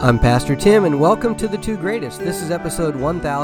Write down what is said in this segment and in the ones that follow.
I'm Pastor Tim, and welcome to The Two Greatest. This is episode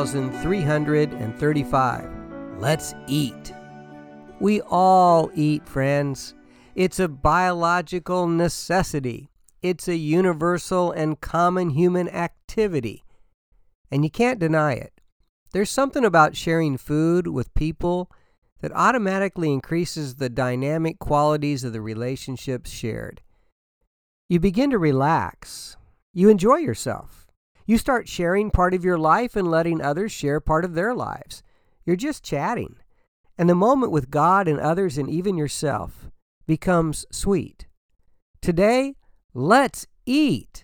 1335. Let's eat. We all eat, friends. It's a biological necessity. It's a universal and common human activity, and you can't deny it. There's something about sharing food with people that automatically increases the dynamic qualities of the relationships shared. You begin to relax. You enjoy yourself. You start sharing part of your life and letting others share part of their lives. You're just chatting. And the moment with God and others and even yourself becomes sweet. Today, let's eat.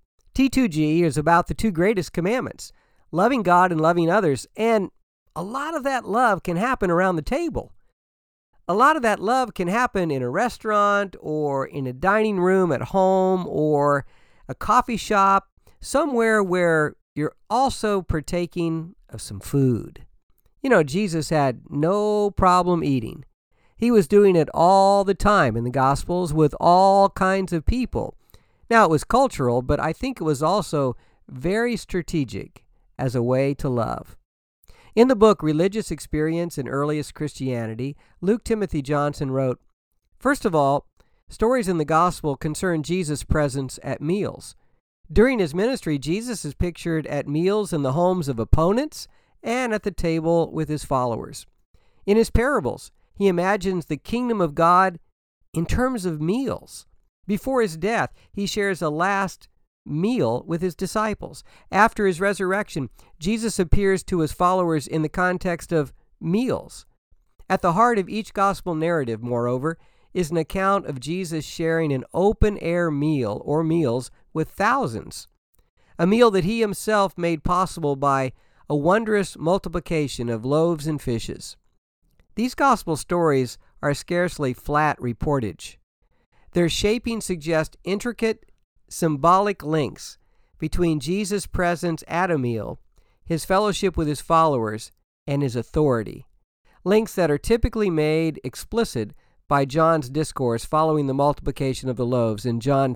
T2G is about the two greatest commandments, loving God and loving others. And a lot of that love can happen around the table. A lot of that love can happen in a restaurant or in a dining room at home or a coffee shop, somewhere where you're also partaking of some food. You know, Jesus had no problem eating. He was doing it all the time in the Gospels with all kinds of people. Now, it was cultural, but I think it was also very strategic as a way to love. In the book Religious Experience in Earliest Christianity, Luke Timothy Johnson wrote, "First of all, stories in the gospel concern Jesus' presence at meals. During his ministry, Jesus is pictured at meals in the homes of opponents and at the table with his followers. In his parables, he imagines the kingdom of God in terms of meals. Before his death, he shares a last meal with his disciples. After his resurrection, Jesus appears to his followers in the context of meals. At the heart of each gospel narrative, moreover, is an account of Jesus sharing an open-air meal or meals with thousands, a meal that he himself made possible by a wondrous multiplication of loaves and fishes. These gospel stories are scarcely flat reportage. Their shaping suggests intricate symbolic links between Jesus' presence at a meal, his fellowship with his followers, and his authority, links that are typically made explicit by John's discourse following the multiplication of the loaves in John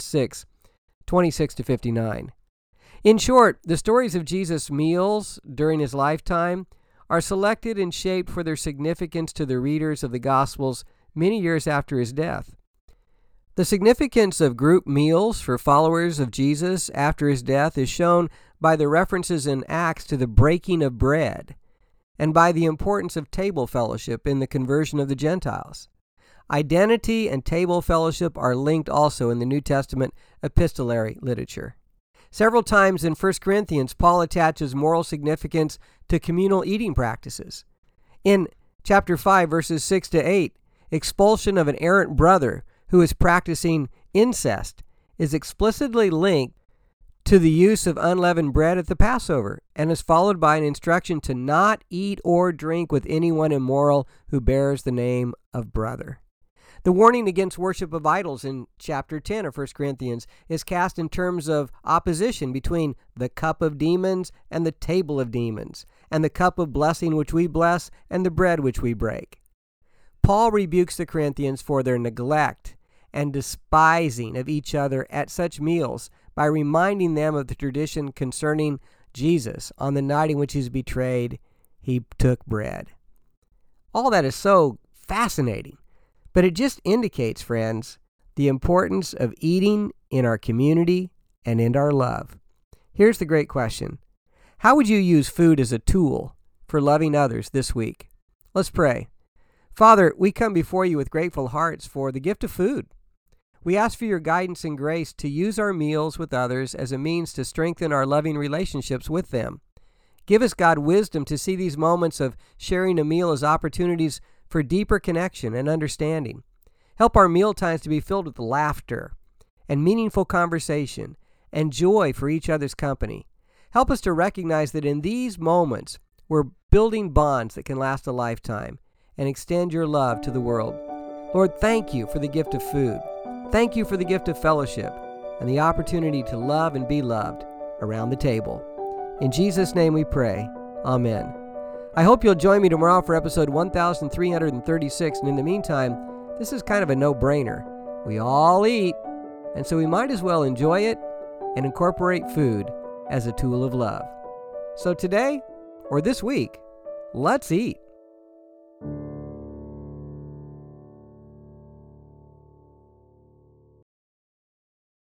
6:26-59. In short, the stories of Jesus' meals during his lifetime are selected and shaped for their significance to the readers of the Gospels many years after his death. The significance of group meals for followers of Jesus after his death is shown by the references in Acts to the breaking of bread and by the importance of table fellowship in the conversion of the Gentiles. Identity and table fellowship are linked also in the New Testament epistolary literature. Several times in 1 Corinthians, Paul attaches moral significance to communal eating practices. In chapter 5, verses 6-8, expulsion of an errant brother who is practicing incest is explicitly linked to the use of unleavened bread at the Passover and is followed by an instruction to not eat or drink with anyone immoral who bears the name of brother. The warning against worship of idols in chapter 10 of 1 Corinthians is cast in terms of opposition between the cup of demons and the table of demons, and the cup of blessing which we bless and the bread which we break. Paul rebukes the Corinthians for their neglect and despising of each other at such meals by reminding them of the tradition concerning Jesus. On the night in which he was betrayed, he took bread. All that is so fascinating. But it just indicates, friends, the importance of eating in our community and in our love. Here's the great question. How would you use food as a tool for loving others this week? Let's pray. Father, we come before you with grateful hearts for the gift of food. We ask for your guidance and grace to use our meals with others as a means to strengthen our loving relationships with them. Give us, God, wisdom to see these moments of sharing a meal as opportunities for deeper connection and understanding. Help our meal times to be filled with laughter and meaningful conversation and joy for each other's company. Help us to recognize that in these moments, we're building bonds that can last a lifetime and extend your love to the world. Lord, thank you for the gift of food. Thank you for the gift of fellowship and the opportunity to love and be loved around the table. In Jesus' name we pray. Amen. I hope you'll join me tomorrow for episode 1336, and in the meantime, this is kind of a no-brainer. We all eat, and so we might as well enjoy it and incorporate food as a tool of love. So today, or this week, let's eat.